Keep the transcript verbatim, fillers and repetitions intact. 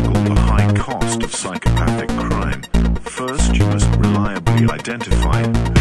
tackle the high cost of psychopathic crime, first you must reliably identify